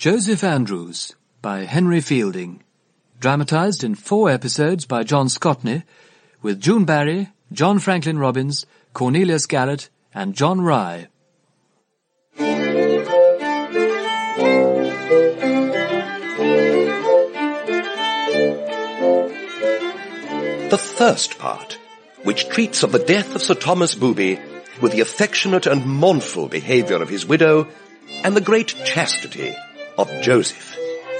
Joseph Andrews by Henry Fielding. Dramatised in 4 episodes by John Scotney, with June Barry, John Franklin Robbins, Cornelius Garrett and John Rye. The first part, which treats of the death of Sir Thomas Booby, with the affectionate and mournful behaviour of his widow, and the great chastity of Joseph.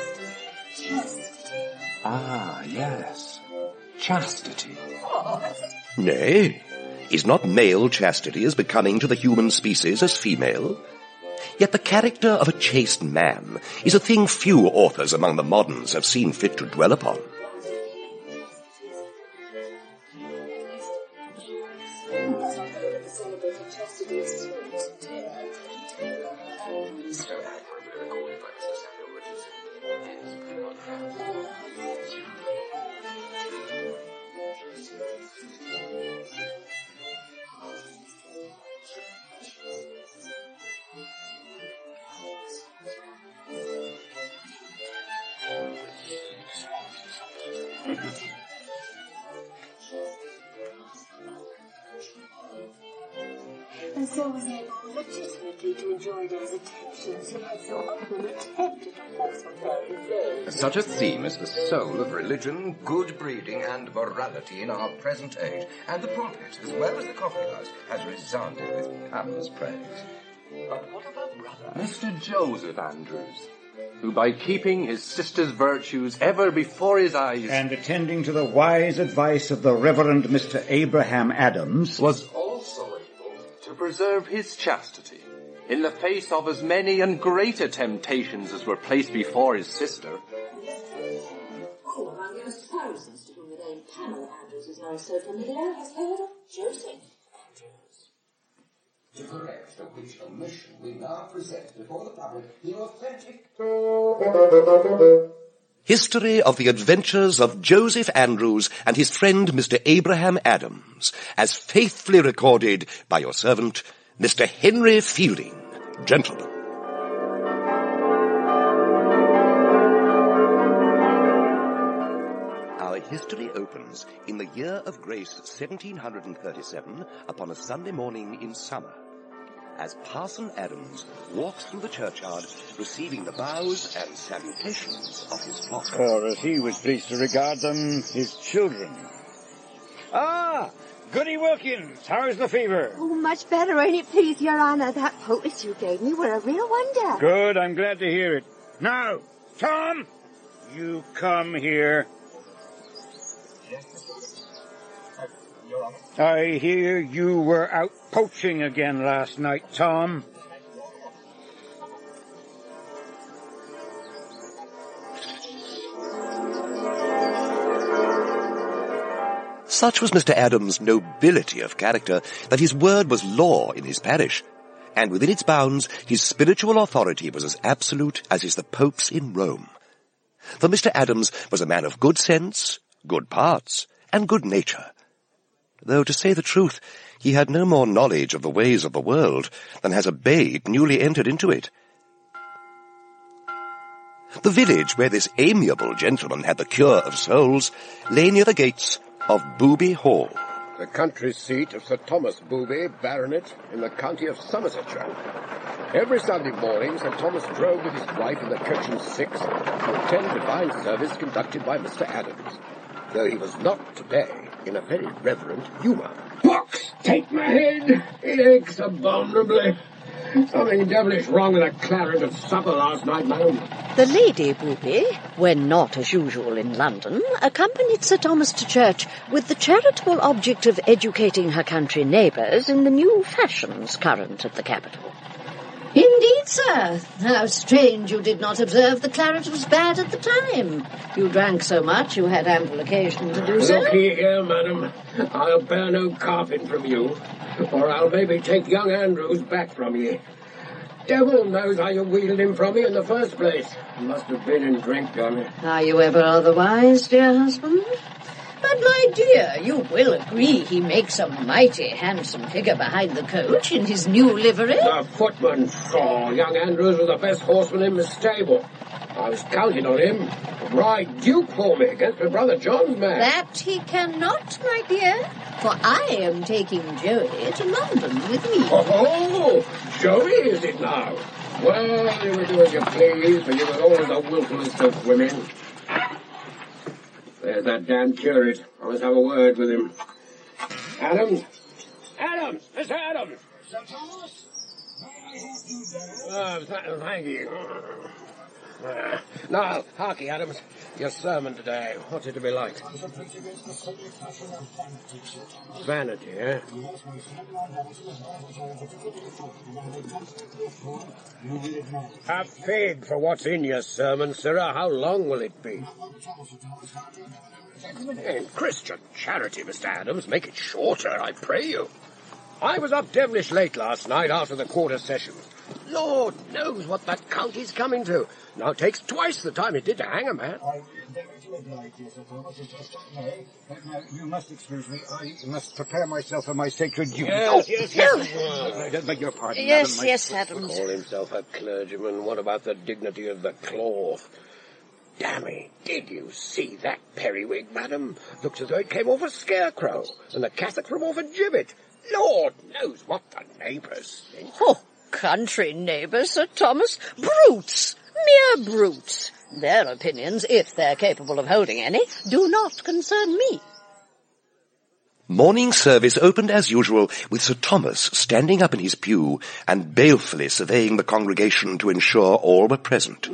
Ah, yes. Chastity. Nay, is not male chastity as becoming to the human species as female? Yet the character of a chaste man is a thing few authors among the moderns have seen fit to dwell upon. And so was able legitimately to enjoy those attentions he had so often attempted to force on her. Such a theme is the soul of religion, good breeding, and morality in our present age, and the pulpit, as well as the coffee-house, has resounded with Pamela's praise. But what of her brother, Mr. Joseph Andrews, who by keeping his sister's virtues ever before his eyes and attending to the wise advice of the Reverend Mr. Abraham Adams, was also able to preserve his chastity in the face of as many and greater temptations as were placed before his sister. Who among those thousands to whom the name Pamela Andrews is now so familiar has heard of Joseph Andrews? To correct the which omission we now present before the public the authentic History of the Adventures of Joseph Andrews and his friend Mr. Abraham Adams, as faithfully recorded by your servant, Mr. Henry Fielding, gentleman. Our history opens in the year of grace 1737 upon a Sunday morning in summer, as Parson Adams walks through the churchyard, receiving the bows and salutations of his flock. or as he was pleased to regard them, his children. Ah, Goody Wilkins, how's the fever? Oh, much better, ain't it, please, Your Honour? That poultice you gave me were a real wonder. Good, I'm glad to hear it. Now, Tom, you come here. I hear you were out poaching again last night, Tom. Such was Mr. Adams' nobility of character that his word was law in his parish, and within its bounds his spiritual authority was as absolute as is the Pope's in Rome. For Mr. Adams was a man of good sense, good parts, and good nature, though, to say the truth, he had no more knowledge of the ways of the world than has a babe newly entered into it. The village where this amiable gentleman had the cure of souls lay near the gates of Booby Hall, the country seat of Sir Thomas Booby, Baronet, in the county of Somersetshire. Every Sunday morning, Sir Thomas drove with his wife in the coach and six to attend divine service conducted by Mr. Adams, though he was not today in a very reverent humour. Pox take my head! It aches abominably. Something devilish wrong with the claret at supper last night, madam. The Lady Booby, when not as usual in London, accompanied Sir Thomas to church with the charitable object of educating her country neighbours in the new fashions current at the capital. Indeed, sir. How strange you did not observe the claret was bad at the time. You drank so much you had ample occasion to do so. Look here, madam. I'll bear no carping from you, or I'll maybe take young Andrews back from ye. Devil knows how you wheedled him from me in the first place. Must have been in drink, done. Are you ever otherwise, dear husband? But, my dear, you will agree he makes a mighty handsome figure behind the coach in his new livery. The footman saw young Andrews was the best horseman in the stable. I was counting on him to ride Duke for me against my brother John's man. That he cannot, my dear, for I am taking Joey to London with me. Oh, Joey is it now? Well, you will do as you please, but you were always the wilfulest of women. There's that damn curate. I must have a word with him. Adams! Adams! Mr. Adams! Sir Thomas? Thank you. Now, harkee, Adams. Your sermon today. What's it to be like? Vanity, eh? A fig for what's in your sermon, sirrah. How long will it be? In Christian charity, Mr. Adams, make it shorter, I pray you. I was up devilish late last night after the quarter session. Lord knows what that county's coming to. Now it takes twice the time it did to hang a man. You must excuse me. I must prepare myself for my sacred duty. Yes. I beg your pardon, Yes, Madam. yes, Adams. Call himself a clergyman. What about the dignity of the cloth? Dammy, did you see that periwig, madam? Looks as though it came off a scarecrow, and the cassock from off a gibbet. Lord knows what the neighbours think. Oh, country neighbours, Sir Thomas. Brutes! Mere brutes. Their opinions, if they're capable of holding any, do not concern me. Morning service opened as usual with Sir Thomas standing up in his pew and balefully surveying the congregation to ensure all were present.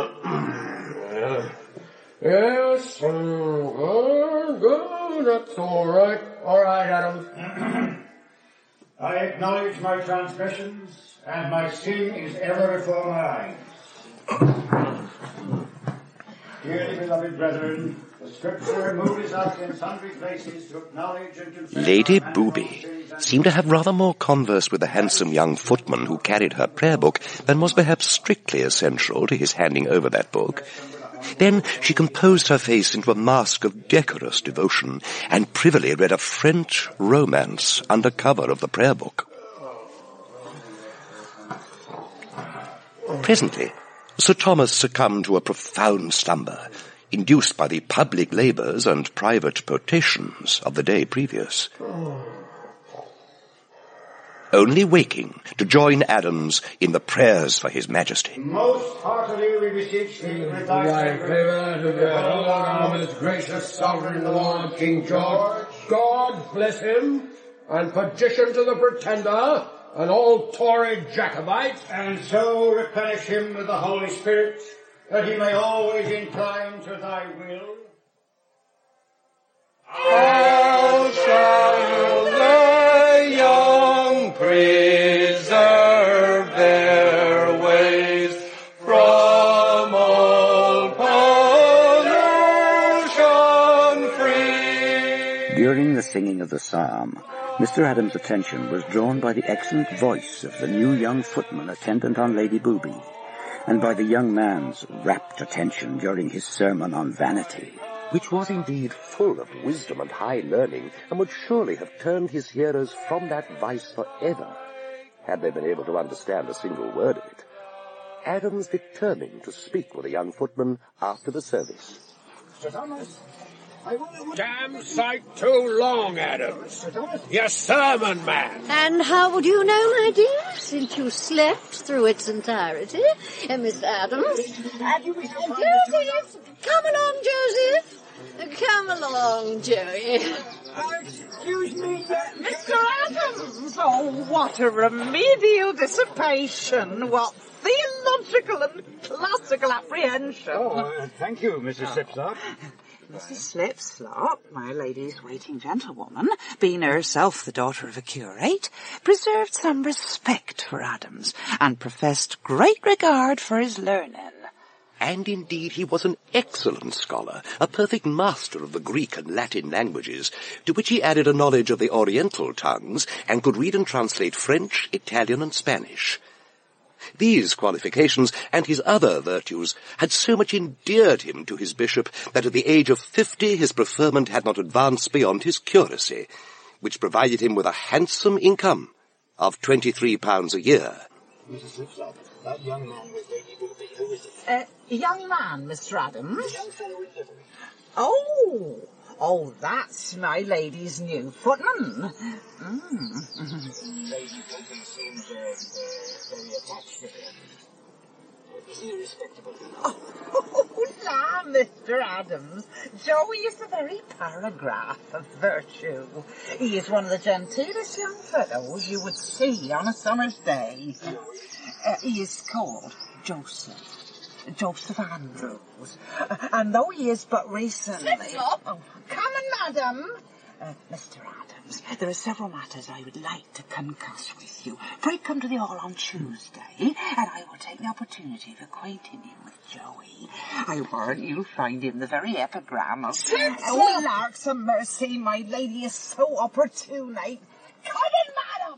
Yes, good, that's all right. All right, Adams. I acknowledge my transgressions, and my sin is ever before my eyes. Dearly beloved brethren, the Scripture moves us in sundry places to acknowledge and confess. Lady Booby seemed to have rather more converse with the handsome young footman who carried her prayer book than was perhaps strictly essential to his handing over that book. Then she composed her face into a mask of decorous devotion and privily read a French romance under cover of the prayer book. Presently, Sir Thomas succumbed to a profound slumber, induced by the public labours and private potations of the day previous. Only waking to join Adams in the prayers for his majesty. Most heartily we beseech thee with thy favour to the whole our most gracious sovereign Lord King George. God bless him, and perdition to the Pretender, and all Tory Jacobites, and so replenish him with the Holy Spirit, that he may always incline to thy will. How shall the young preserve their ways from all pollution free? During the singing of the psalm, Mr. Adams' attention was drawn by the excellent voice of the new young footman attendant on Lady Booby, and by the young man's rapt attention during his sermon on vanity, which was indeed full of wisdom and high learning, and would surely have turned his hearers from that vice forever, had they been able to understand a single word of it. Adams determined to speak with the young footman after the service. Sir Thomas, damn sight too long, Adams. Your sermon, man. And how would you know, my dear, since you slept through its entirety? Miss Adams? Joseph! Come along, Joseph! Come along, Joey. Excuse me, Mr. Adams. Oh, what a remedial dissipation. What theological and classical apprehension. Oh, thank you, Mrs. Slipslop. Mrs. Slipslop, my lady's waiting gentlewoman, being herself the daughter of a curate, preserved some respect for Adams, and professed great regard for his learning. And indeed he was an excellent scholar, a perfect master of the Greek and Latin languages, to which he added a knowledge of the Oriental tongues, and could read and translate French, Italian, and Spanish. These qualifications and his other virtues had so much endeared him to his bishop that at the age of 50 his preferment had not advanced beyond his curacy, which provided him with a handsome income of £23 a year. Mrs. Slipslop, that young man was Lady Booby. Who is it? Young man, Mr. Adams? The young fellow in livery. Oh, that's my lady's new footman. Lady Booby seems very attached to him. Is he a respectable man? Oh, la, Mr. Adams. Joey is the very paragraph of virtue. He is one of the genteelest young fellows you would see on a summer's day. He is called Joseph Andrews. And though he is but recently... Slipslop! Come in, madam. Mr. Adams, there are several matters I would like to concuss with you. Pray come to the Hall on Tuesday, and I will take the opportunity of acquainting you with Joey. I warrant you'll find him the very epigram of... Oh, larks of mercy, my lady is so opportunate. Come in, madam!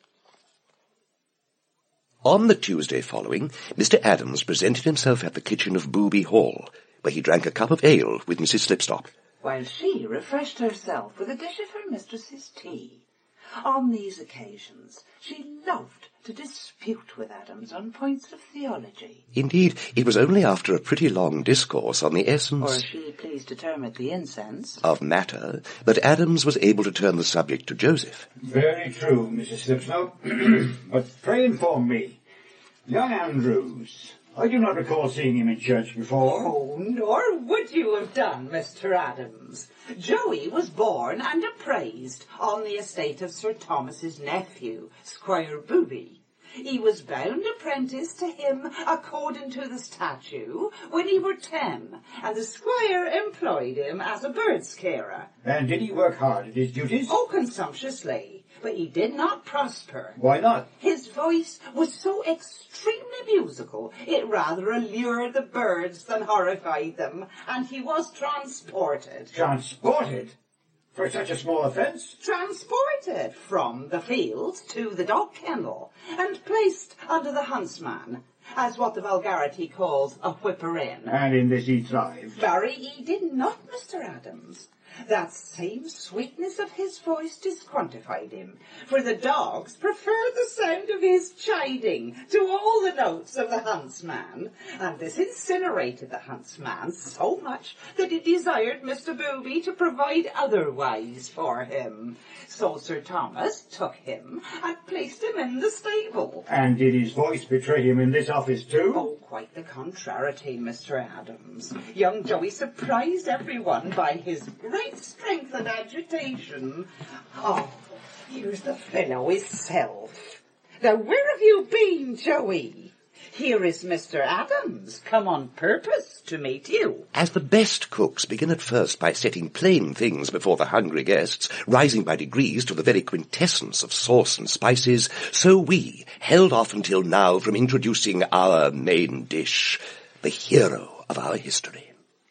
On the Tuesday following, Mr. Adams presented himself at the kitchen of Booby Hall, where he drank a cup of ale with Mrs. Slipslop. While she refreshed herself with a dish of her mistress's tea. On these occasions, she loved to dispute with Adams on points of theology. Indeed, it was only after a pretty long discourse on the essence, or she pleased to term it the incense, of matter, that Adams was able to turn the subject to Joseph. Very true, Mrs. Slipslop. But pray inform me. Young Andrews, I do not recall seeing him in church before. Oh, nor would you have done, Mr. Adams. Joey was born and appraised on the estate of Sir Thomas's nephew, Squire Booby. He was bound apprentice to him according to the statute when he were 10, and the squire employed him as a bird's carer. And did he work hard at his duties? Oh, consumptuously, but he did not prosper. Why not? His voice was so extremely musical, it rather allured the birds than horrified them, and he was transported. Transported? For such a small offence? Transported from the field to the dog kennel, and placed under the huntsman, as what the vulgarity calls a whipper-in. And in this he thrived. Very he did not, Mr. Adams. That same sweetness of his voice disquantified him, for the dogs preferred the sound of his chiding to all the notes of the huntsman, and this incinerated the huntsman so much that he desired Mr. Booby to provide otherwise for him. So Sir Thomas took him and placed him in the stable. And did his voice betray him in this office too? Oh, quite the contrariety, Mr. Adams. Young Joey surprised everyone by his great strength and agitation. Oh, here's the fellow himself. Now, where have you been, Joey? Here is Mr. Adams, come on purpose to meet you. As the best cooks begin at first by setting plain things before the hungry guests, rising by degrees to the very quintessence of sauce and spices, so we held off until now from introducing our main dish, the hero of our history.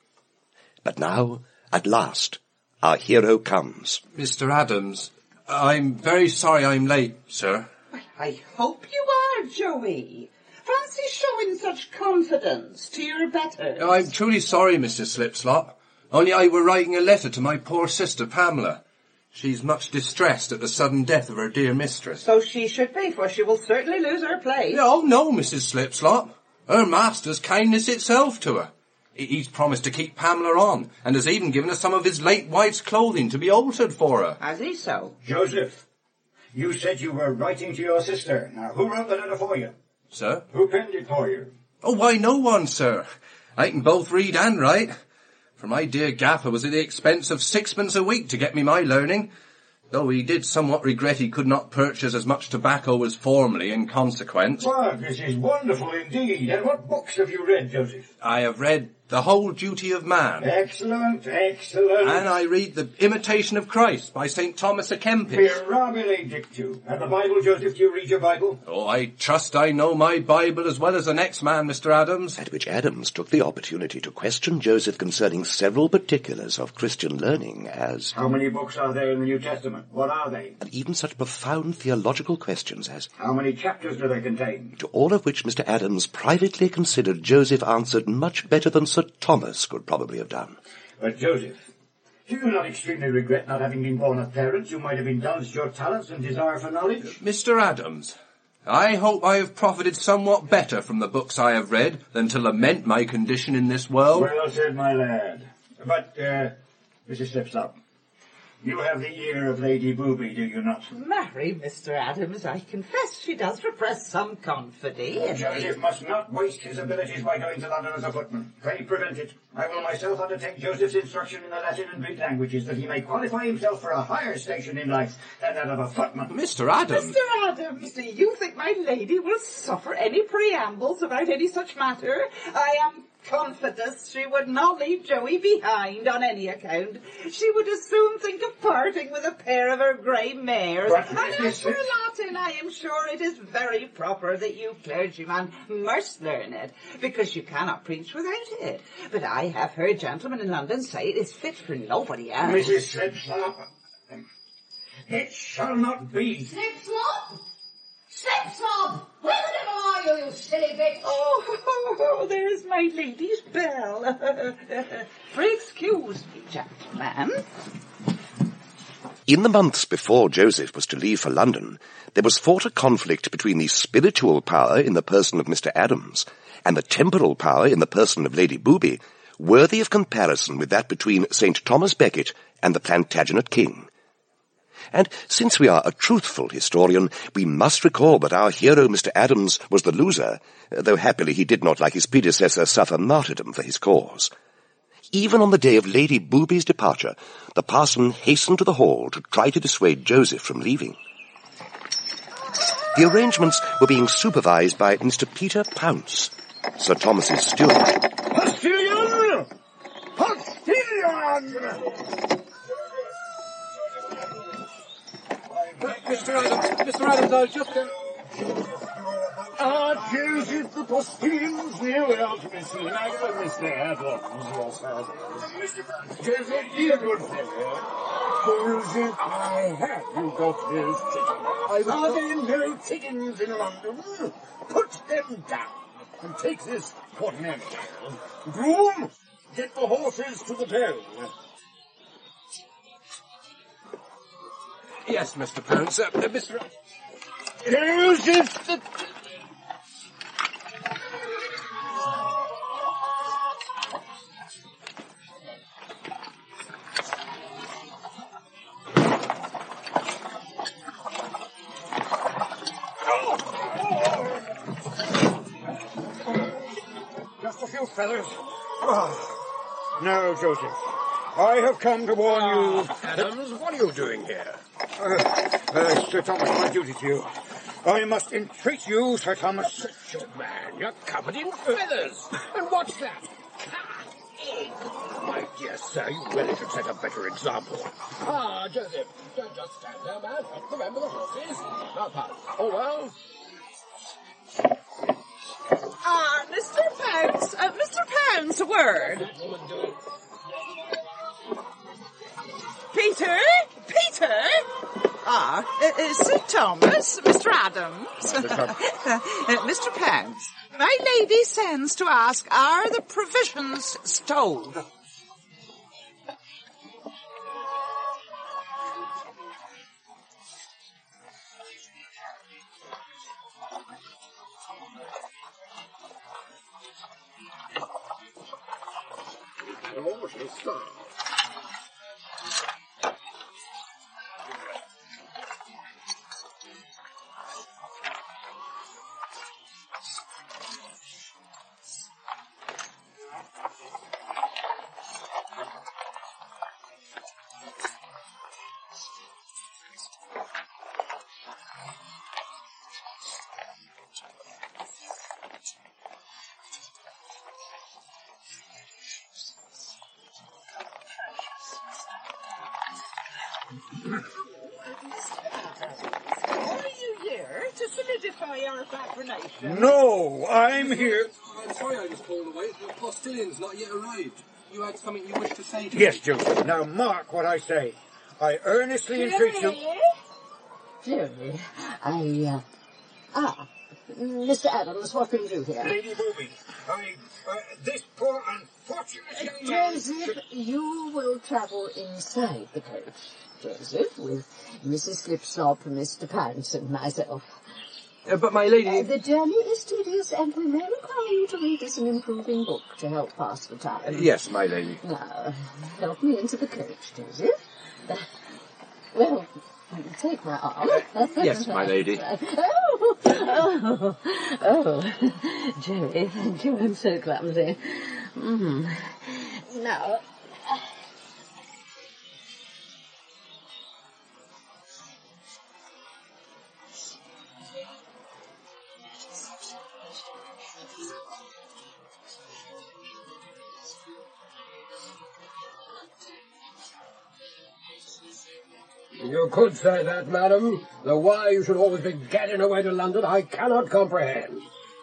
But now, at last, our hero comes. Mr. Adams, I'm very sorry I'm late, sir. Well, I hope you are, Joey. Fancy showing such confidence to your betters. I'm truly sorry, Mr. Slipslop. Only I were writing a letter to my poor sister, Pamela. She's much distressed at the sudden death of her dear mistress. So she should be, for she will certainly lose her place. No, Mrs. Slipslop. Her master's kindness itself to her. He's promised to keep Pamela on, and has even given her some of his late wife's clothing to be altered for her. Has he so? Joseph, you said you were writing to your sister. Now, who wrote the letter for you? Sir? Who penned it for you? Oh, why, no one, sir. I can both read and write. For my dear gaffer was at the expense of 6pence a week to get me my learning, though he did somewhat regret he could not purchase as much tobacco as formerly in consequence. Well, this is wonderful indeed. And what books have you read, Joseph? I have read The Whole Duty of Man. Excellent, excellent. And I read The Imitation of Christ by St. Thomas à Kempis. Mirabile dictu. And the Bible, Joseph, do you read your Bible? Oh, I trust I know my Bible as well as the next man, Mr. Adams. At which Adams took the opportunity to question Joseph concerning several particulars of Christian learning, as... How many books are there in the New Testament? What are they? And even such profound theological questions as... How many chapters do they contain? To all of which Mr. Adams privately considered Joseph answered much better than Sir Thomas could probably have done. But, Joseph, do you not extremely regret not having been born of parents who might have indulged your talents and desire for knowledge? Mr. Adams, I hope I have profited somewhat better from the books I have read than to lament my condition in this world. Well said, my lad. But, Mrs. Slipslop, you have the ear of Lady Booby, do you not? Marry, Mr. Adams, I confess she does repress some confidence. Joseph must not waste his abilities by going to London as a footman. Pray prevent it. I will myself undertake Joseph's instruction in the Latin and Greek languages, that he may qualify himself for a higher station in life than that of a footman. Mr. Adams! Mr. Adams, do you think my lady will suffer any preambles about any such matter? I am confident she would not leave Joey behind on any account. She would as soon think of parting with a pair of her grey mares. And as for Latin, I am sure it is very proper that you clergyman must learn it, because you cannot preach without it. But I have heard gentlemen in London say it is fit for nobody else. Mrs. Slipslop, it shall not be. Slipslop! Slipslop! Where the devil are you, you silly bitch? Oh, there's my lady's bell. Pray excuse me, gentlemen. In the months before Joseph was to leave for London, there was fought a conflict between the spiritual power in the person of Mr. Adams and the temporal power in the person of Lady Booby, worthy of comparison with that between St. Thomas Becket and the Plantagenet King. And since we are a truthful historian, we must recall that our hero, Mr. Adams, was the loser, though happily he did not, like his predecessor, suffer martyrdom for his cause. Even on the day of Lady Booby's departure, the parson hastened to the hall to try to dissuade Joseph from leaving. The arrangements were being supervised by Mr. Peter Pounce, Sir Thomas's steward. Postilion! Postilion! Mr. Adams, I'll just... Joseph, the postillion's nearly out to be seen. I will Mr. Adams yourself. Joseph, be a good fellow. Joseph, I have you got those chickens? Are there no chickens in London? Put them down and take this Quaternary. Groom, get the horses to the pole. Yes, Mr. Pounce. Mr. Joseph, the... Just a few feathers. Oh. No, Joseph. I have come to warn you. Adams, what are you doing here? Sir Thomas, my duty to you. I must entreat you, Sir Thomas. Such a man, you're covered in feathers. And what's that? My dear sir, you really should set a better example. Ah, Joseph, don't just stand there, man. Remember the horses. Now, pass. Oh, well. Mr. Pounce, a word. Peter? Sir Thomas, Mr. Adams. Mr. Pounce, my lady sends to ask, are the provisions stowed? Are you here to solidify our patronation? No, I'm here. I'm sorry I was called away. The postilion's not yet arrived. You had something you wished to say to Yes, me? Joseph. Now mark what I say. I earnestly entreat you... Jerry, Mr. Adams, what brings you here? Lady Booby, this poor unfortunate young man... Joseph, you will travel inside the coach, Joseph, with Mrs. Slipslop, Mr. Pants, and myself. But my lady... The journey is tedious, and we may require you to read us an improving book to help pass the time. Yes, my lady. Now, help me into the coach, Joseph. Well, take my arm. Yes, my lady. Oh, Jerry, thank you. I'm so clumsy. Now... You could say that, madam. Though why you should always be getting away to London, I cannot comprehend.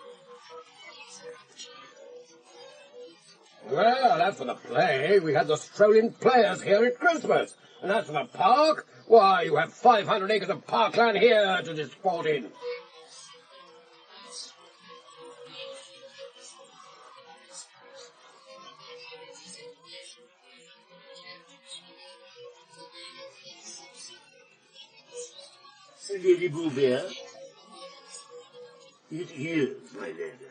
Well, as for the play, we had the strolling players here at Christmas. And as for the park, why, you have 500 acres of parkland here to disport in. Lady Booby, it is, my lady.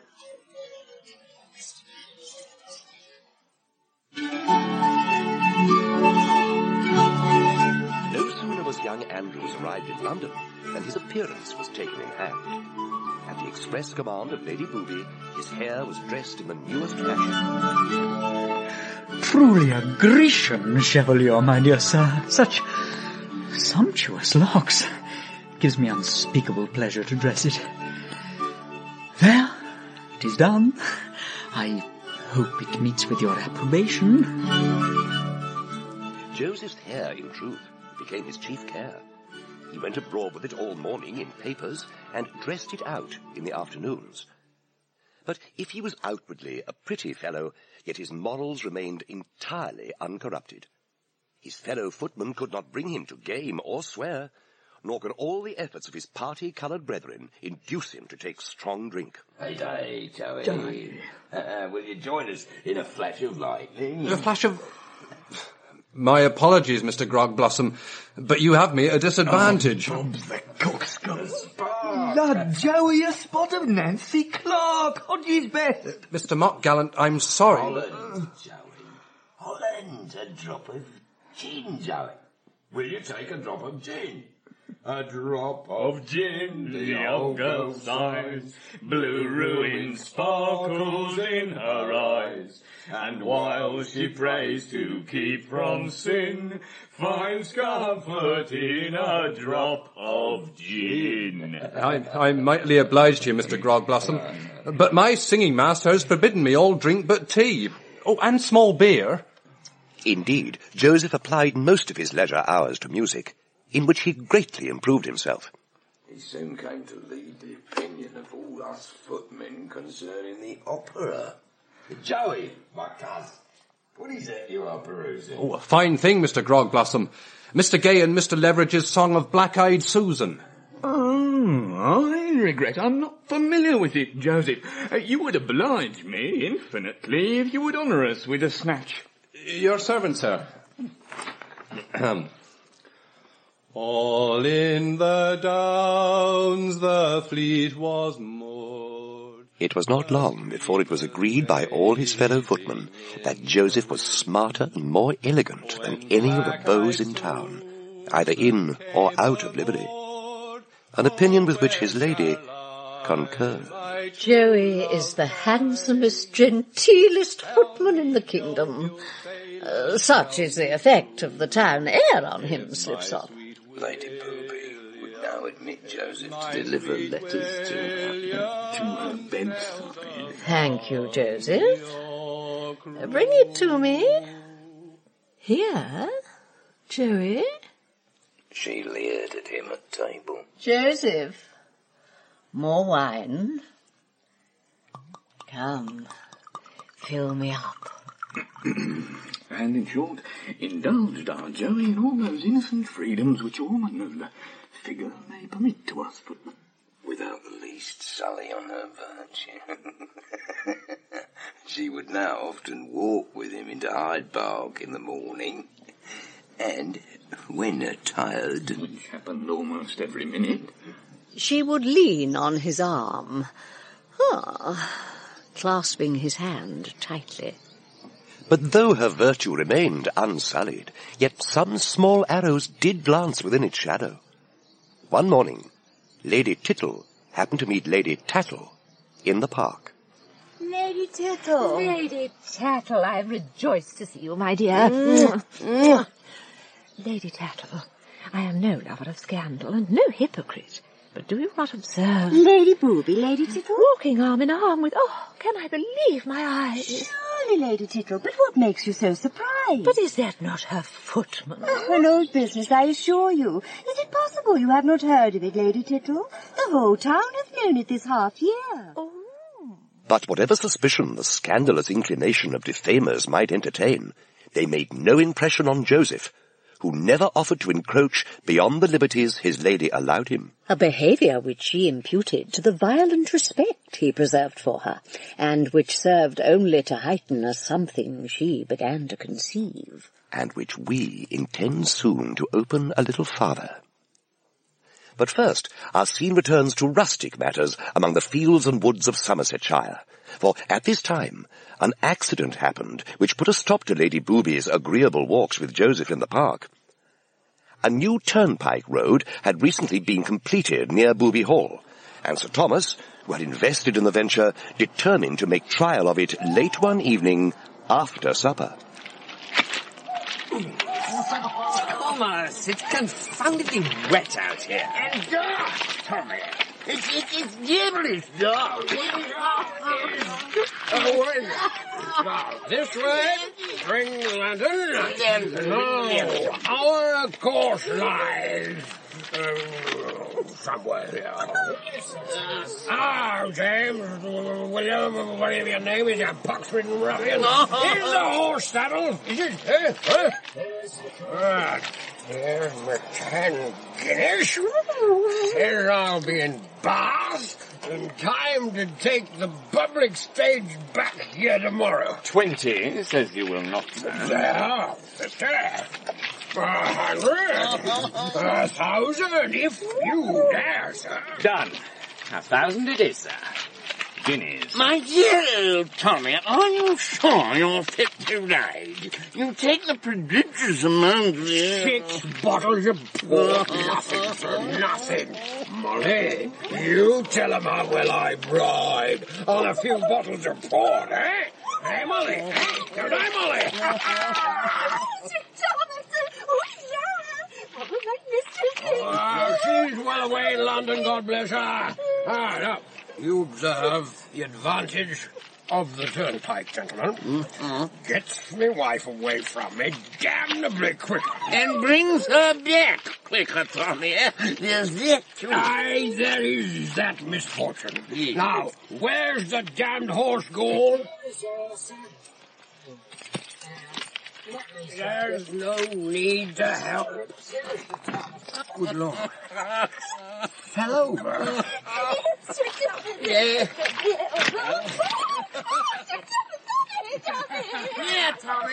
No sooner was young Andrews arrived in London than his appearance was taken in hand. At the express command of Lady Booby, his hair was dressed in the newest fashion. Truly a Grecian chevalier, my dear sir. Such sumptuous locks. Gives me unspeakable pleasure to dress it. There, it is done. I hope it meets with your approbation. Joseph's hair, in truth, became his chief care. He went abroad with it all morning in papers and dressed it out in the afternoons. But if he was outwardly a pretty fellow, yet his morals remained entirely uncorrupted. His fellow footmen could not bring him to game or swear, nor could all the efforts of his party-coloured brethren induce him to take strong drink. Hey, Joey. Will you join us in a flash of lightning? A flash of... My apologies, Mr. Grogblossom, but you have me at a disadvantage. Bob's the coxcomb. Lad, Joey, a spot of Nancy Clark, Hodges best. Mr. Mockgallant, I'm sorry. Holland, Joey. Holland, a drop of gin, Joey. Will you take a drop of gin? A drop of gin, the old girl sighs, blue ruin sparkles in her eyes, and while she prays to keep from sin, finds comfort in a drop of gin. I'm mightily obliged to you, Mr. Grogblossom, but my singing master has forbidden me all drink but tea. Oh, and small beer. Indeed, Joseph applied most of his leisure hours to music, in which he greatly improved himself. He soon came to lead the opinion of all us footmen concerning the opera. Joey, my cousin, what is it you are perusing? Oh, a fine thing, Mr. Grogblossom. Mr. Gay and Mr. Leverage's song of Black-Eyed Susan. Oh, I regret I'm not familiar with it, Joseph. You would oblige me infinitely if you would honour us with a snatch. Your servant, sir. All in the Downs the fleet was moored. It was not long before it was agreed by all his fellow footmen that Joseph was smarter and more elegant than any of the beaux in town, either in or out of livery, an opinion with which his lady concurred. Joey is the handsomest, genteelest footman in the kingdom. Such is the effect of the town air on him, Slipslop. Lady Booby would now admit Joseph to deliver letters to her bedside. Thank you, Joseph. Bring it to me. Here, Joey. She leered at him at table. Joseph, more wine? Come, fill me up. And, in short, indulged our Joey in all those innocent freedoms which a woman of the figure may permit to us footmen. Without the least sully on her virtue. She would now often walk with him into Hyde Park in the morning, and, when tired... Which happened almost every minute. She would lean on his arm, clasping his hand tightly. But though her virtue remained unsullied, yet some small arrows did glance within its shadow. One morning, Lady Tittle happened to meet Lady Tattle in the park. Lady Tittle. Lady Tattle, I rejoice to see you, my dear. Lady Tattle, I am no lover of scandal and no hypocrite. But do you not observe? Lady Booby, Lady Tittle? Walking arm in arm with... Oh, can I believe my eyes? Surely, Lady Tittle, but what makes you so surprised? But is that not her footman? An old business, I assure you. Is it possible you have not heard of it, Lady Tittle? The whole town hath known it this half year. But whatever suspicion the scandalous inclination of defamers might entertain, they made no impression on Joseph, who never offered to encroach beyond the liberties his lady allowed him. A behaviour which she imputed to the violent respect he preserved for her, and which served only to heighten a something she began to conceive. And which we intend soon to open a little farther. But first, our scene returns to rustic matters among the fields and woods of Somersetshire, for at this time an accident happened which put a stop to Lady Booby's agreeable walks with Joseph in the park. A new turnpike road had recently been completed near Booby Hall, and Sir Thomas, who had invested in the venture, determined to make trial of it late one evening after supper. Thomas, it's confoundedly wet out here. And dark, Tommy. It's devilish dark. Now, this way, bring the lantern. No, our course lies somewhere here. James, William, whatever your name is, you pox-ridden ruffian. Here's the horse saddle. Is it? Here's my 10 guineas. Says I'll be in Bath in time to take the public stage back here tomorrow. 20 says you will not, sir. There, 50. 100. 1,000, if you dare, sir. Done. 1,000 it is, sir. Guineas. My dear old Tommy, are you sure you're fit to ride? You take the prodigious amount of... 6 bottles of port, nothing for nothing. Molly, you tell 'em how well I ride on a few bottles of port, eh? Hey, Molly? Hey, good day, Molly. Sir Thomas! Oh, yeah! What was I missing? She's well away in London, God bless her. Now, you observe the advantage of the turnpike, gentlemen. Gets me wife away from me damnably quick. And brings her back quicker, Tommy. There's that too. Aye, there is that misfortune. Now, where's the damned horse gone? There's no need to help. Good Lord. Fell over. Yeah. Yeah, Tommy.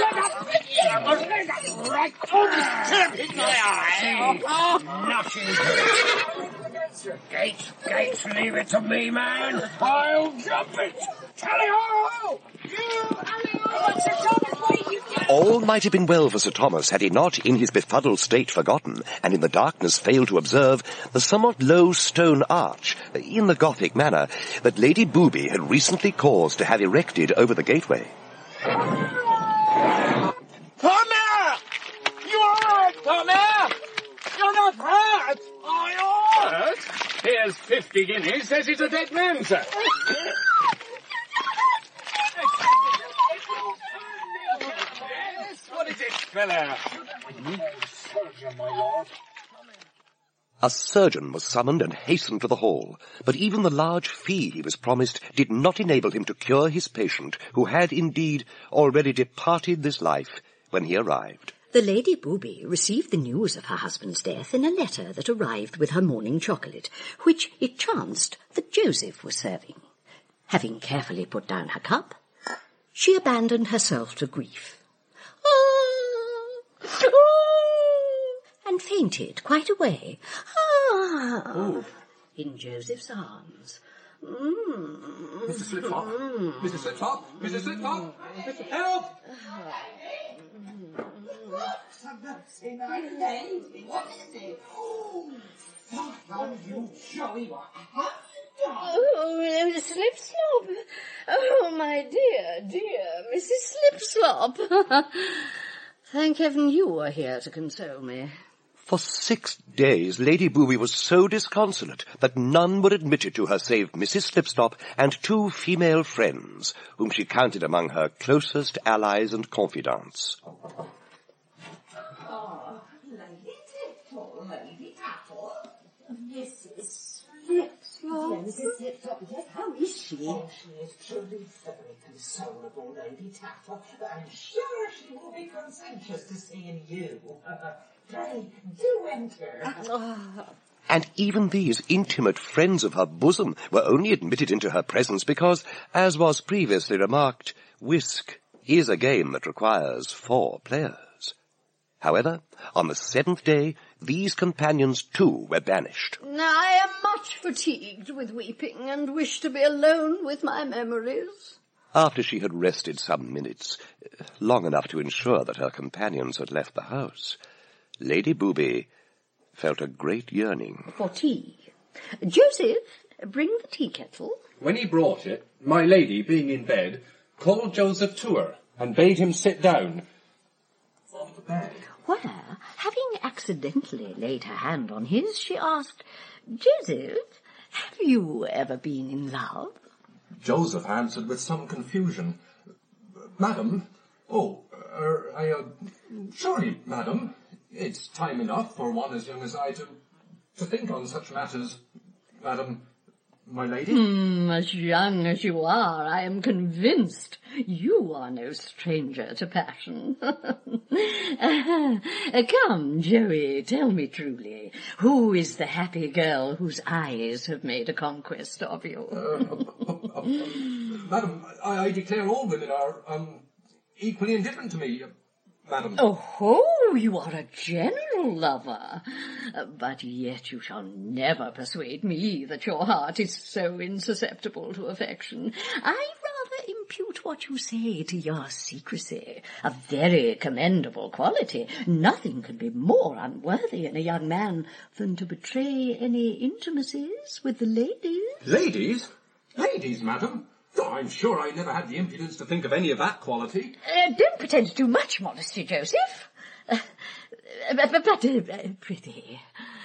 Right. Hit my eye. Nothing. Gates, leave it to me, man. I'll jump it. Tally-ho! All might have been well for Sir Thomas had he not, in his befuddled state, forgotten, and in the darkness failed to observe, the somewhat low stone arch, in the Gothic manner, that Lady Booby had recently caused to have erected over the gateway. Tommy! You all right, Tommy? You're not hurt, are you? Hurt? Here's 50 guineas, says he's a dead man, sir. What is it, fella? Soldier, my lord. A surgeon was summoned and hastened to the hall, but even the large fee he was promised did not enable him to cure his patient, who had indeed already departed this life when he arrived. The Lady Booby received the news of her husband's death in a letter that arrived with her morning chocolate, which it chanced that Joseph was serving. Having carefully put down her cup, she abandoned herself to grief. And fainted quite away. In Joseph's arms. Mr. Slipslop! Mr. Slipslop! Mr. Slipslop! Help! What is it? Oh, you jolly one. Oh, Slipslop. Oh, my dear Mrs. Slipslop. Thank heaven you are here to console me. For 6 days Lady Booby was so disconsolate that none were admitted to her save Mrs. Slipslop and 2 female friends, whom she counted among her closest allies and confidants. Oh, Lady Tittle, Lady Tattle. Mrs. Slipslop. Mrs. Slipslop, yes, how is she? Oh, she is truly very consolable, Lady Tattle. I'm sure she will be conscientious to seeing you. Pray, do enter. And even these intimate friends of her bosom were only admitted into her presence because, as was previously remarked, whisk is a game that requires 4 players. However, on the 7th day, these companions too were banished. I am much fatigued with weeping and wish to be alone with my memories. After she had rested some minutes, long enough to ensure that her companions had left the house, Lady Booby felt a great yearning. For tea. Joseph, bring the tea kettle. When he brought it, my lady, being in bed, called Joseph to her and bade him sit down. Where, having accidentally laid her hand on his, she asked, Joseph, have you ever been in love? Joseph answered with some confusion, Madam, surely, madam, it's time enough for one as young as I to think on such matters, madam, my lady. As young as you are, I am convinced you are no stranger to passion. Come, Joey, tell me truly, who is the happy girl whose eyes have made a conquest of you? Madam, I declare all women are equally indifferent to me, madam. Oh, you are a general lover. But yet you shall never persuade me that your heart is so insusceptible to affection. I rather impute what you say to your secrecy, a very commendable quality. Nothing can be more unworthy in a young man than to betray any intimacies with the ladies. Ladies? Ladies, madam? Oh, I'm sure I never had the impudence to think of any of that quality. Don't pretend to too much modesty, Joseph. But prithee,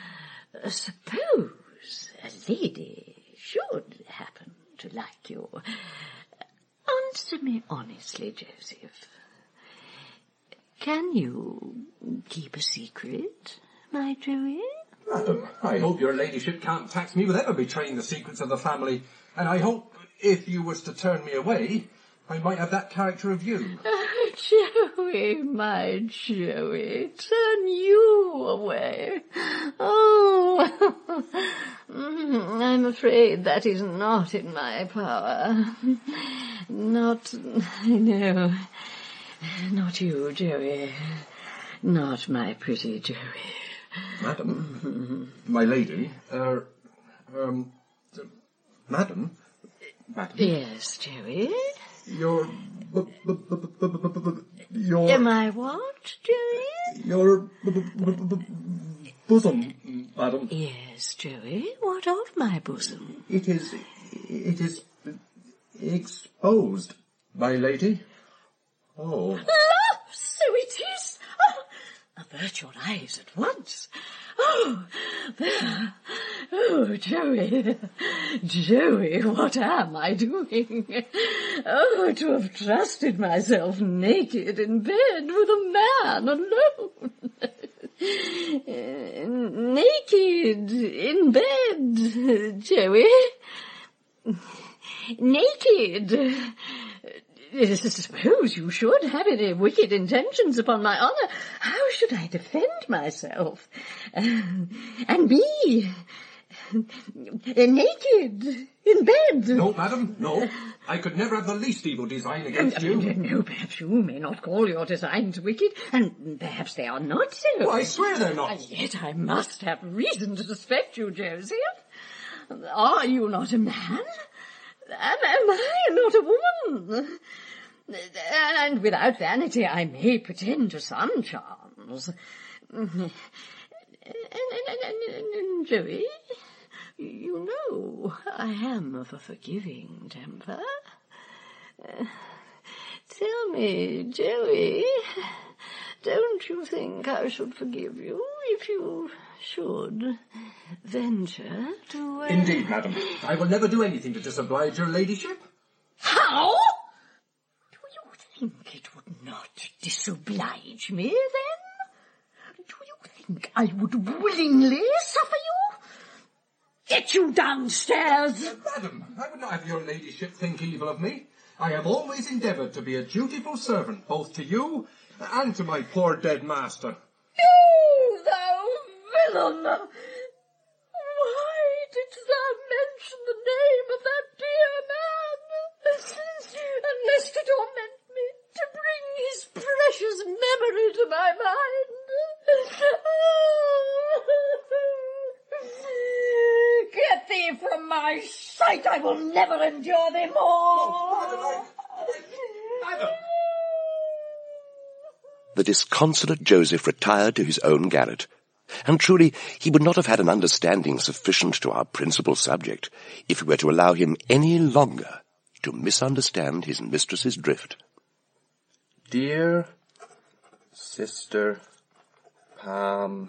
suppose a lady should happen to like you. Answer me honestly, Joseph. Can you keep a secret, my Joey? Madam, I hope your ladyship can't tax me with ever betraying the secrets of the family, and I hope, if you was to turn me away, I might have that character of you. Joey, my Joey, turn you away. Oh, I'm afraid that is not in my power. Not you, Joey. Not my pretty Joey. Madam, my lady, madam. Yes, Joey? Your Am I what, Joey? Your bosom, madam. Yes, Joey. What of my bosom? It is exposed, my lady. Oh. Love, so it is. Oh, avert your eyes at once. Oh, there. Oh, Joey. Joey, what am I doing? Oh, to have trusted myself naked in bed with a man alone. Naked in bed, Joey. Naked. I suppose you should have any wicked intentions upon my honour. How should I defend myself? And me, naked, in bed. No, madam, no. I could never have the least evil design against you. No, perhaps you may not call your designs wicked, and perhaps they are not so. Well, I swear they're not. And yet I must have reason to suspect you, Joseph. Are you not a man? Am I not a woman? And without vanity I may pretend to some charms. And Joey, you know I am of a forgiving temper. Tell me, Joey, don't you think I should forgive you if you should venture to... Indeed, madam. I will never do anything to disoblige your ladyship. How? Do you think it would not disoblige me, then? Do you think I would willingly suffer you? Get you downstairs! Madam, I would not have your ladyship think evil of me. I have always endeavoured to be a dutiful servant, both to you and to my poor dead master. You, thou villain! Why didst thou mention the name of that dear man? Unless to torment me, to bring his precious memory to my mind. Get thee from my sight! I will never endure thee more! Madam! The disconsolate Joseph retired to his own garret, and truly he would not have had an understanding sufficient to our principal subject if we were to allow him any longer to misunderstand his mistress's drift. Dear Sister Pamela,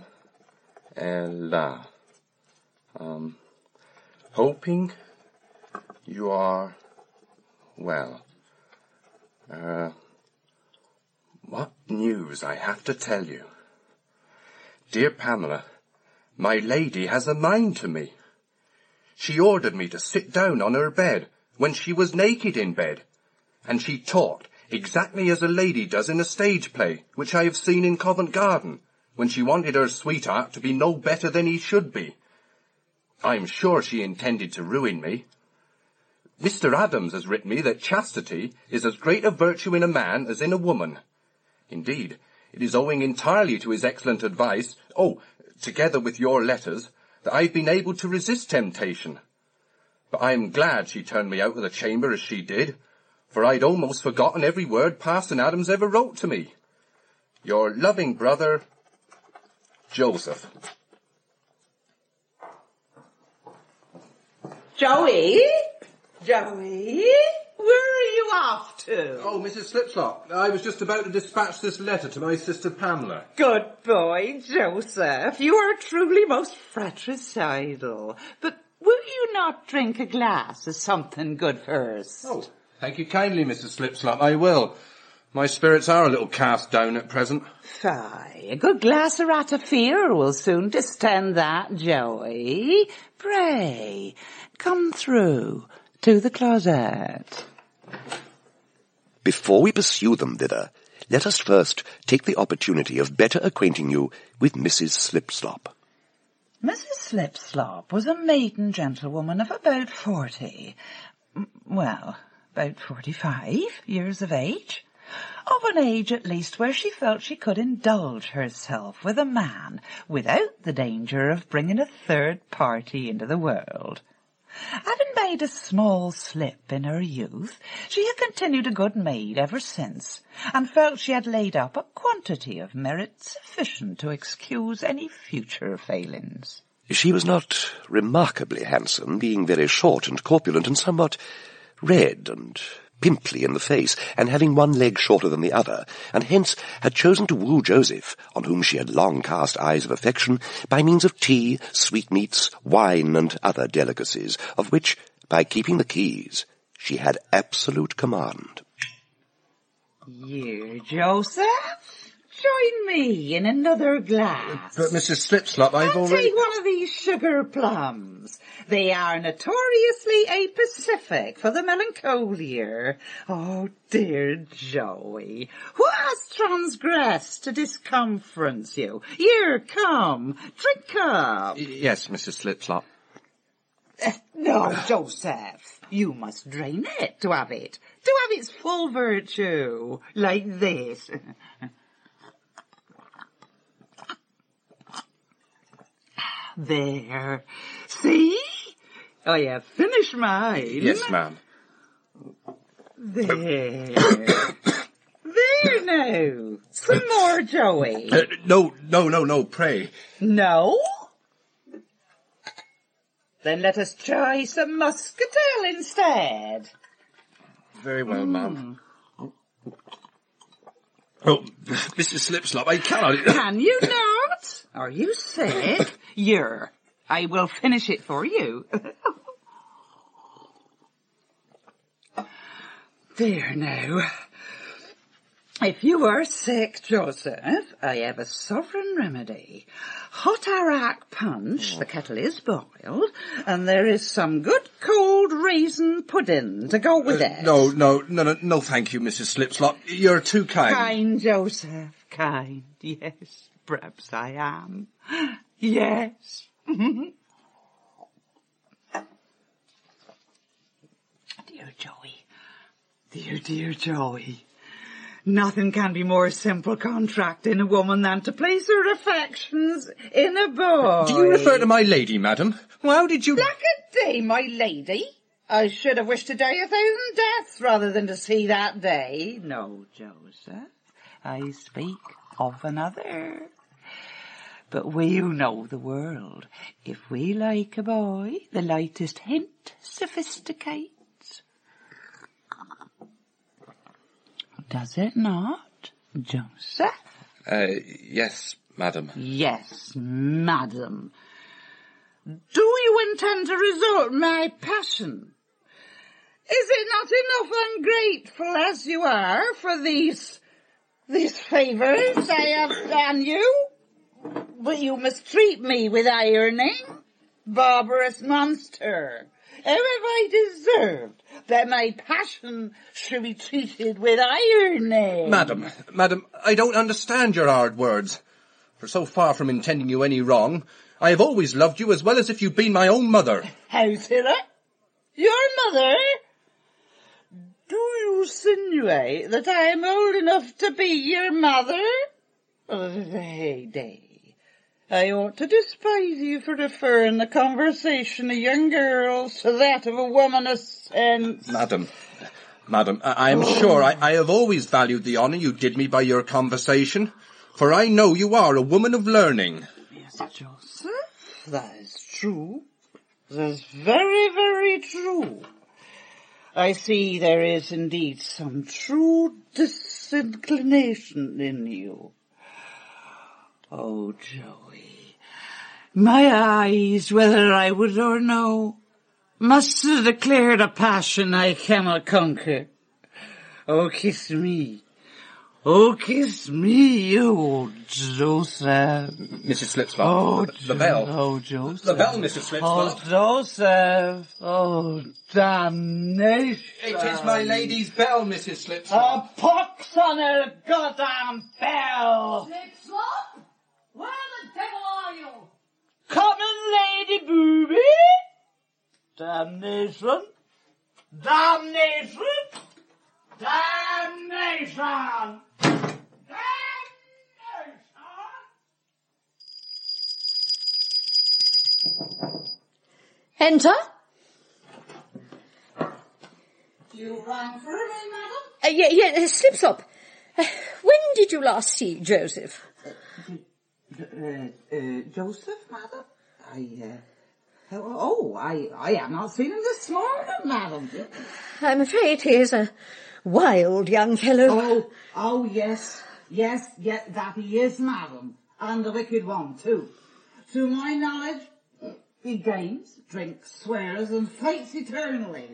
hoping you are well. What news I have to tell you. Dear Pamela, my lady has a mind to me. She ordered me to sit down on her bed when she was naked in bed, and she talked exactly as a lady does in a stage play, which I have seen in Covent Garden, when she wanted her sweetheart to be no better than he should be. I'm sure she intended to ruin me. Mr. Adams has written me that chastity is as great a virtue in a man as in a woman. Indeed, it is owing entirely to his excellent advice, together with your letters, that I've been able to resist temptation. But I am glad she turned me out of the chamber as she did, for I'd almost forgotten every word Parson Adams ever wrote to me. Your loving brother, Joseph. Joey? Joey? Where are you off to? Oh, Mrs. Slipslop, I was just about to dispatch this letter to my sister Pamela. Good boy, Joseph. You are truly most fratricidal. But will you not drink a glass of something good first? Oh, thank you kindly, Mrs. Slipslop. I will. My spirits are a little cast down at present. Fie, a good glass of ratafia will soon distend that, Joey. Pray, come through to the closet. Before we pursue them thither, let us first take the opportunity of better acquainting you with Mrs. Slipslop. Mrs. Slipslop was a maiden gentlewoman of about 40. Well, about 45 years of age. Of an age, at least, where she felt she could indulge herself with a man without the danger of bringing a third party into the world. Having made a small slip in her youth, she had continued a good maid ever since, and felt she had laid up a quantity of merit sufficient to excuse any future failings. She was not remarkably handsome, being very short and corpulent and somewhat red and pimply in the face, and having one leg shorter than the other, and hence had chosen to woo Joseph, on whom she had long cast eyes of affection, by means of tea, sweetmeats, wine, and other delicacies, of which, by keeping the keys, she had absolute command. You, Joseph? join me in another glass? But Mrs. Slipslop, I've already... Take one of these sugar plums. They are notoriously apacific for the melancholier. Oh, dear Joey, who has transgressed to discomference you? Here, come, drink up. Yes, Mrs. Slipslop. No, Joseph, you must drain it to have its full virtue, like this. There. See? I have finished mine. Yes, ma'am. There. There now. Some more, Joey. No, pray. No? Then let us try some muscatel instead. Very well, ma'am. Oh, Mrs. Slipslop, I cannot... Can you not? Are you sick? Here, I will finish it for you. There now. If you are sick, Joseph, I have a sovereign remedy. Hot arrack punch, the kettle is boiled, and there is some good cold raisin pudding to go with it. No, thank you, Mrs. Slipslop. You're too kind. Kind, Joseph, kind, yes, perhaps I am. Yes. Dear Joey, dear Joey. Nothing can be more simple contract in a woman than to place her affections in a boy. Do you refer to my lady, madam? Well, how did you... Lack a day, my lady. I should have wished to die 1,000 deaths rather than to see that day. No, Joseph, I speak of another. But we who know the world, if we like a boy, the lightest hint sophisticates. Does it not, Joseph? Yes, madam. Yes, madam. Do you intend to resort my passion? Is it not enough ungrateful as you are for these favours I have done you? But you must treat me with ironing, barbarous monster. How have I deserved that my passion should be treated with ironing? Madam, I don't understand your hard words. For so far from intending you any wrong, I have always loved you as well as if you'd been my own mother. How's it? Your mother? Do you insinuate that I am old enough to be your mother? Hey, I ought to despise you for deferring the conversation of young girls to that of a woman of sense. Madam, I am sure I have always valued the honour you did me by your conversation, for I know you are a woman of learning. Yes, Joseph, that is true. That is very, very true. I see there is indeed some true disinclination in you. Oh, Joey, my eyes, whether I would or no, must have declared a passion I cannot conquer. Oh, kiss me. Oh, kiss me, you Joseph. Mrs. Slipslop, the bell. Oh, Joseph. The bell, Mrs. Slipslop. Oh, Joseph. Oh, damnation. It is my lady's bell, Mrs. Slipslop. A pox on her goddamn bell. Slipslop? Where the devil are you? Coming, Lady Booby. Damnation. Damnation. Damnation. Enter. You rang for me, madam? Yeah, Slipslop. When did you last see Joseph? Joseph, madam? I have not seen him this morning, madam. I'm afraid he is a wild young fellow. Oh, yes, that he is, madam. And a wicked one, too. To my knowledge, he games, drinks, swears, and fights eternally.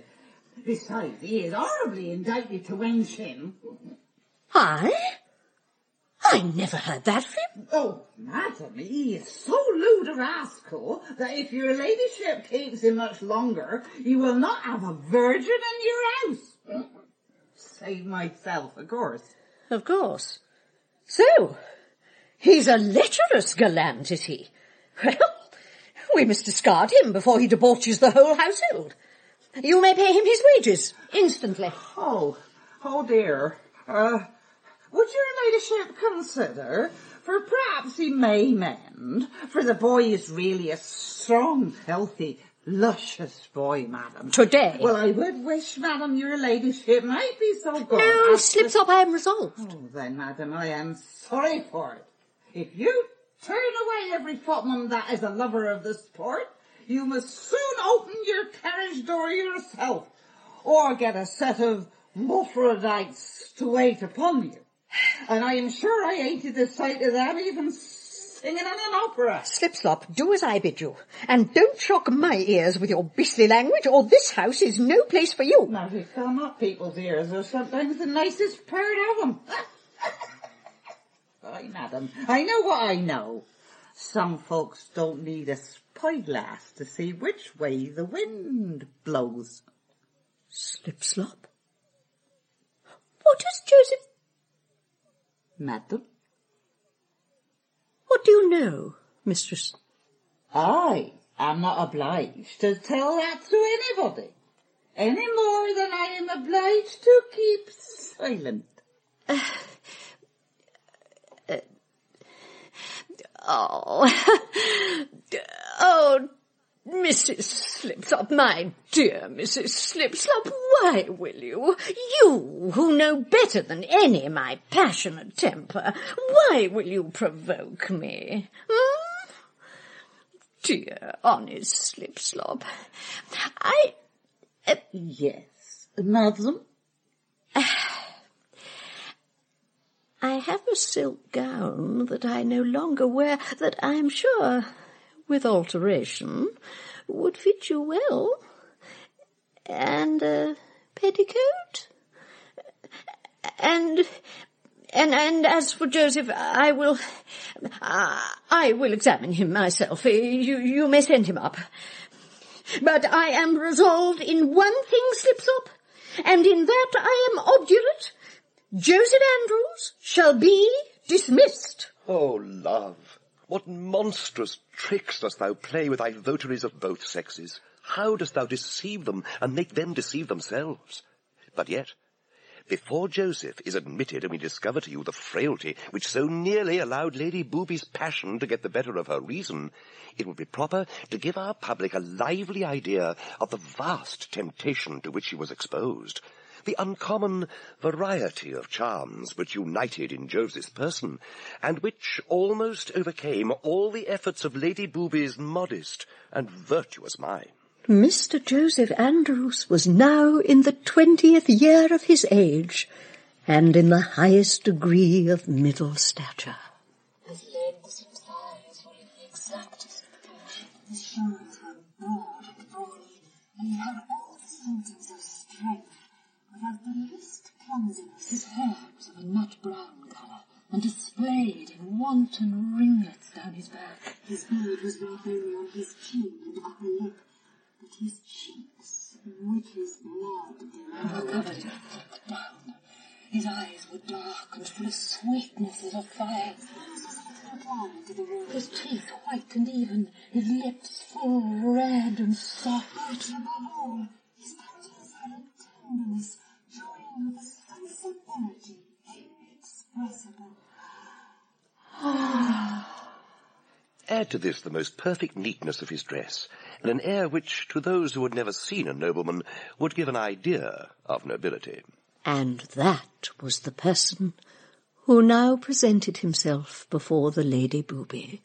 Besides, he is horribly indicted to Wenshin. I I never heard that of him. Oh, madam, he is so lewd a rascal that if your ladyship keeps him much longer, you will not have a virgin in your house. Save myself, of course. Of course. So, he's a lecherous gallant, is he? Well, we must discard him before he debauches the whole household. You may pay him his wages, instantly. Oh dear. Would your ladyship consider, for perhaps he may mend, for the boy is really a strong, healthy, luscious boy, madam. Today? Well, I would wish, madam, your ladyship might be so good. No, Slipslop, I am resolved. Oh, then, madam, I am sorry for it. If you turn away every footman that is a lover of the sport, you must soon open your carriage door yourself, or get a set of Mithridates to wait upon you. And I am sure I hated the sight of them even singing in an opera. Slipslop, do as I bid you, and don't shock my ears with your beastly language, or this house is no place for you. Now, to come up people's ears are sometimes the nicest part of them. Aye, madam, I know what I know. Some folks don't need a spyglass to see which way the wind blows. Slipslop? What does Joseph... Madam? What do you know, mistress? I am not obliged to tell that to anybody, any more than I am obliged to keep silent. Oh, Mrs. Slipslop, my dear Mrs. Slipslop, why will you? You, who know better than any my passionate temper, why will you provoke me? Dear, honest Slipslop, Yes, madam? I have a silk gown that I no longer wear, that I am sure, with alteration, would fit you well. And a petticoat. And as for Joseph, I will examine him myself. You may send him up. But I am resolved in one thing, Slipslop, and in that I am obdurate. Joseph Andrews shall be dismissed. Oh, love, what monstrous tricks dost thou play with thy votaries of both sexes? How dost thou deceive them and make them deceive themselves? But yet, before Joseph is admitted and we discover to you the frailty which so nearly allowed Lady Booby's passion to get the better of her reason, it would be proper to give our public a lively idea of the vast temptation to which she was exposed, the uncommon variety of charms which united in Joseph's person, and which almost overcame all the efforts of Lady Booby's modest and virtuous mind. Mr. Joseph Andrews was now in the 20th year of his age, and in the highest degree of middle stature. His legs and thighs were in the exactest proportion. His shoulders were broad and bony, and he had all the symptoms of strength, without the least clumsiness. His hair was of a nut brown colour, and displayed in wanton ringlets down his back. His beard was not only on his chin and upper lip, but his cheeks, which his blood were covered in thick down. His eyes were dark and full of sweetness as of fire. His teeth white and even, his lips full, red and soft. But above all, his countenance had a tenderness, joined with a sensibility inexpressible. Add to this the most perfect neatness of his dress, and an air which, to those who had never seen a nobleman, would give an idea of nobility. And that was the person who now presented himself before the Lady Booby.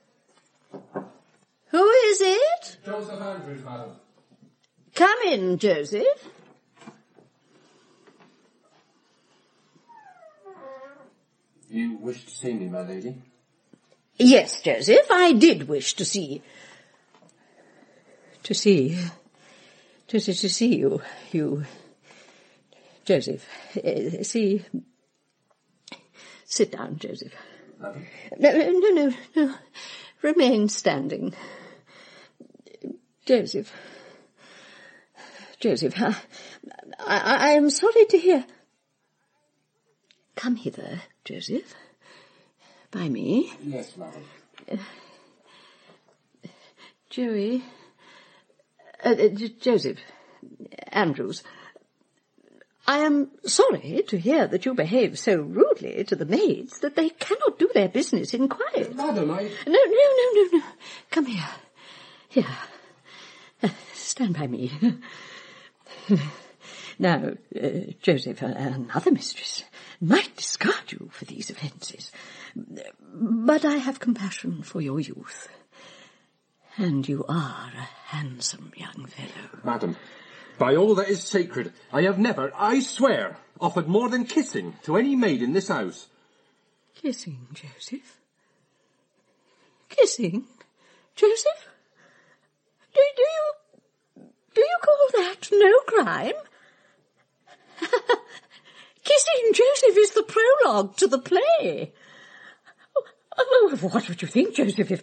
Who is it? Joseph Andrews, madam. Come in, Joseph. You wish to see me, my lady? Yes, Joseph, I did wish to see you. You, Joseph, see Sit down, Joseph. No. Remain standing. Joseph, I am sorry to hear. Come hither, Joseph. By me. Yes, madam. Joseph Andrews, I am sorry to hear that you behave so rudely to the maids that they cannot do their business in quiet. Madam, No. Come here. Here. Stand by me. Now, Joseph, another mistress might discard you for these offences, but I have compassion for your youth. And you are a handsome young fellow. Madam, by all that is sacred, I have never, I swear, offered more than kissing to any maid in this house. Kissing, Joseph? Kissing? Joseph? Do you call that no crime? Kissing Joseph is the prologue to the play. Oh, what would you think, Joseph,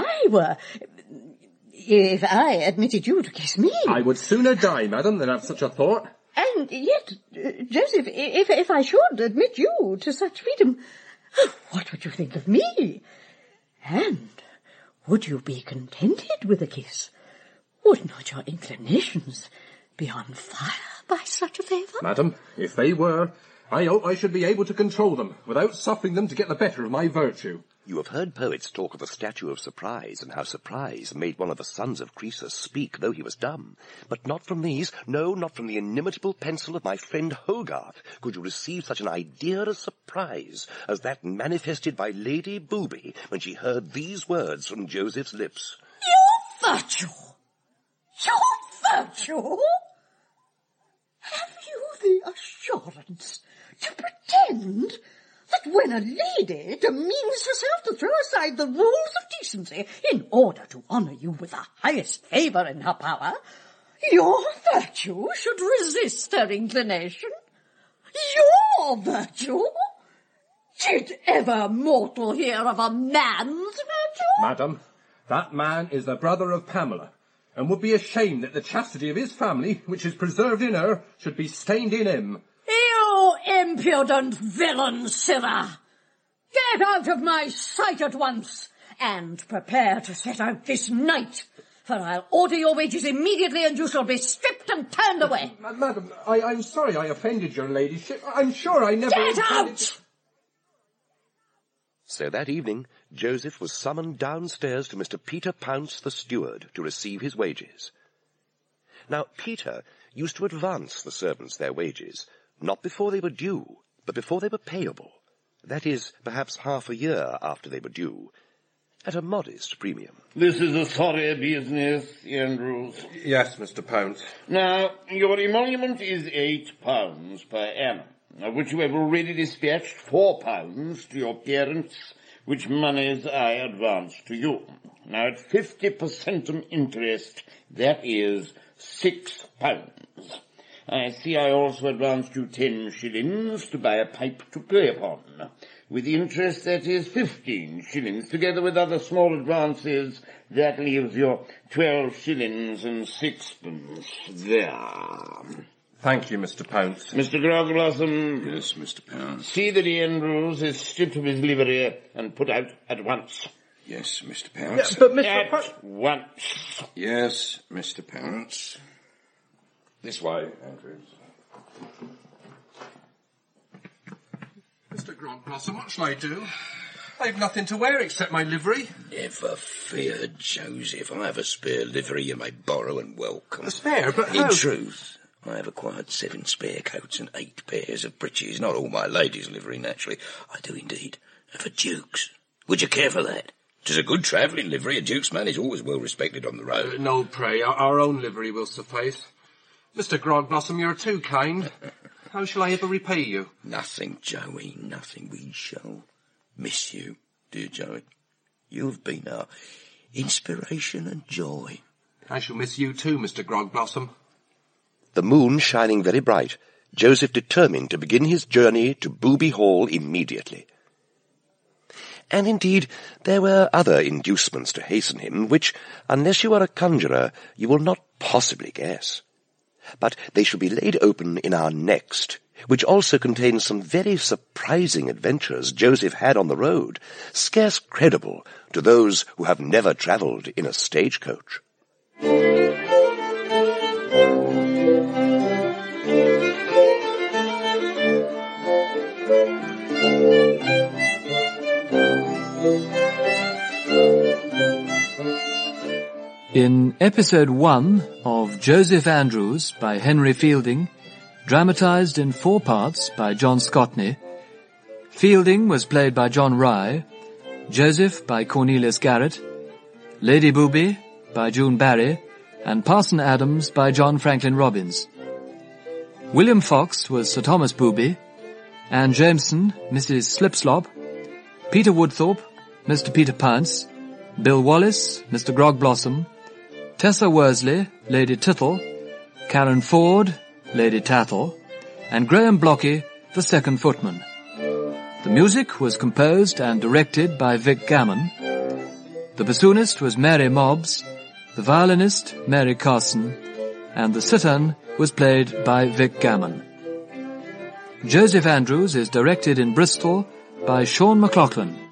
if I admitted you to kiss me? I would sooner die, madam, than have such a thought. And yet, Joseph, if I should admit you to such freedom, what would you think of me? And would you be contented with a kiss? Would not your inclinations be on fire by such a favour? Madam, if they were, I hope I should be able to control them, without suffering them to get the better of my virtue. You have heard poets talk of the statue of surprise, and how surprise made one of the sons of Croesus speak, though he was dumb. But not from these, no, not from the inimitable pencil of my friend Hogarth, could you receive such an idea of surprise as that manifested by Lady Booby when she heard these words from Joseph's lips. Your virtue! Your virtue! Have you the assurance to pretend that when a lady demeans herself to throw aside the rules of decency in order to honour you with the highest favour in her power, your virtue should resist her inclination? Your virtue? Did ever mortal hear of a man's virtue? Madam, that man is the brother of Pamela, and would be ashamed that the chastity of his family, which is preserved in her, should be stained in him. You impudent villain, Sirrah! Get out of my sight at once, and prepare to set out this night, for I'll order your wages immediately, and you shall be stripped and turned away. Madam, I'm sorry I offended your ladyship. I'm sure I never... Get out! So that evening, Joseph was summoned downstairs to Mr. Peter Pounce, the steward, to receive his wages. Now, Peter used to advance the servants their wages, not before they were due, but before they were payable. That is, perhaps half a year after they were due, at a modest premium. This is a sorry business, Andrews. Yes, Mr. Pounce. Now, your emolument is £8 per annum, of which you have already dispatched £4 to your parents, which monies I advance to you. Now, at 50% interest, that is £6. I see I also advanced you 10 shillings to buy a pipe to play upon. With interest, that is 15 shillings. Together with other small advances, that leaves you 12 shillings and 6pence there. Thank you, Mr. Pounce. Mr. Grogblossom. Yes, Mr. Pounce. See that Andrews is stripped of his livery and put out at once. Yes, Mr. Pounce. Yeah, but Mr. At once. Yes, Mr. Pounce. This way, Andrews. Mr. Grogblossom, what shall I do? I've nothing to wear except my livery. Never fear, Joseph. I have a spare livery you may borrow and welcome. A spare? But In truth, I have acquired 7 spare coats and 8 pairs of breeches. Not all my ladies' livery, naturally. I do indeed have a duke's. Would you care for that? 'Tis a good travelling livery. A duke's man is always well respected on the road. No, pray. Our own livery will suffice. Mr. Grogblossom, you're too kind. How shall I ever repay you? Nothing, Joey, nothing. We shall miss you, dear Joey. You have been our inspiration and joy. I shall miss you too, Mr. Grogblossom. The moon shining very bright, Joseph determined to begin his journey to Booby Hall immediately. And indeed, there were other inducements to hasten him, which, unless you are a conjurer, you will not possibly guess. But they shall be laid open in our next, which also contains some very surprising adventures Joseph had on the road, scarce credible to those who have never travelled in a stagecoach. In Episode 1 of Joseph Andrews by Henry Fielding, dramatised in 4 parts by John Scotney, Fielding was played by John Rye, Joseph by Cornelius Garrett, Lady Booby by June Barry, and Parson Adams by John Franklin Robbins. William Fox was Sir Thomas Booby, Anne Jameson, Mrs. Slipslop, Peter Woodthorpe, Mr. Peter Pounce, Bill Wallace, Mr. Grogblossom, Tessa Worsley, Lady Tittle, Karen Ford, Lady Tattle, and Graham Blocky, the second footman. The music was composed and directed by Vic Gammon. The bassoonist was Mary Mobbs, the violinist Mary Carson, and the cittern was played by Vic Gammon. Joseph Andrews is directed in Bristol by Sean McLaughlin.